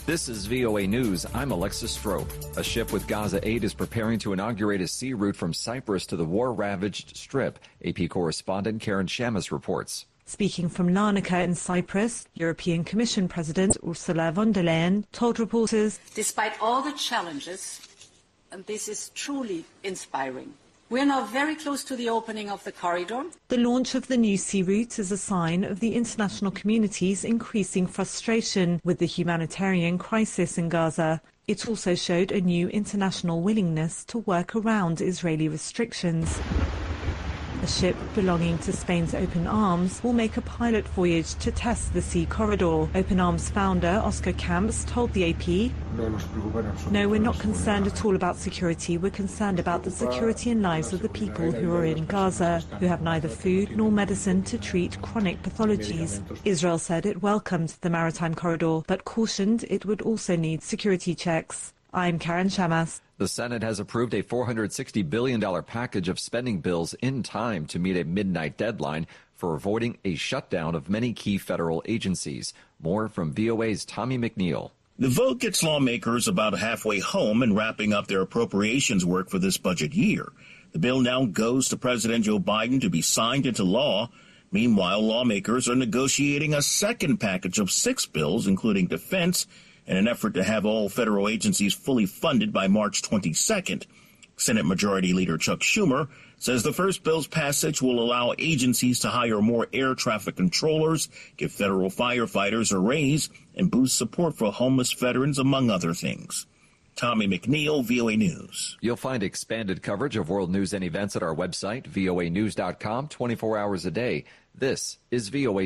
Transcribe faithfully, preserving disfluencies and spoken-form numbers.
This is V O A News. I'm Alexis Strope. A ship with Gaza aid is preparing to inaugurate a sea route from Cyprus to the war-ravaged Strip. A P correspondent Karen Shamas reports. Speaking from Larnaca in Cyprus, European Commission President Ursula von der Leyen told reporters, "Despite all the challenges, and this is truly inspiring, we are now very close to the opening of the corridor." The launch of the new sea route is a sign of the international community's increasing frustration with the humanitarian crisis in Gaza. It also showed a new international willingness to work around Israeli restrictions. A ship belonging to Spain's Open Arms will make a pilot voyage to test the sea corridor. Open Arms founder Oscar Camps told the A P, "No, we're not concerned at all about security. We're concerned about the security and lives of the people who are in Gaza, who have neither food nor medicine to treat chronic pathologies." Israel said it welcomed the maritime corridor, but cautioned it would also need security checks. I'm Karen Shamas. The Senate has approved a four hundred sixty billion dollars package of spending bills in time to meet a midnight deadline for avoiding a shutdown of many key federal agencies. More from V O A's Tommy McNeil. The vote gets lawmakers about halfway home and wrapping up their appropriations work for this budget year. The bill now goes to President Joe Biden to be signed into law. Meanwhile, lawmakers are negotiating a second package of six bills, including defense, in an effort to have all federal agencies fully funded by March twenty-second. Senate Majority Leader Chuck Schumer says the first bill's passage will allow agencies to hire more air traffic controllers, give federal firefighters a raise, and boost support for homeless veterans, among other things. Tommy McNeil, V O A News. You'll find expanded coverage of world news and events at our website, V O A news dot com, twenty-four hours a day. This is V O A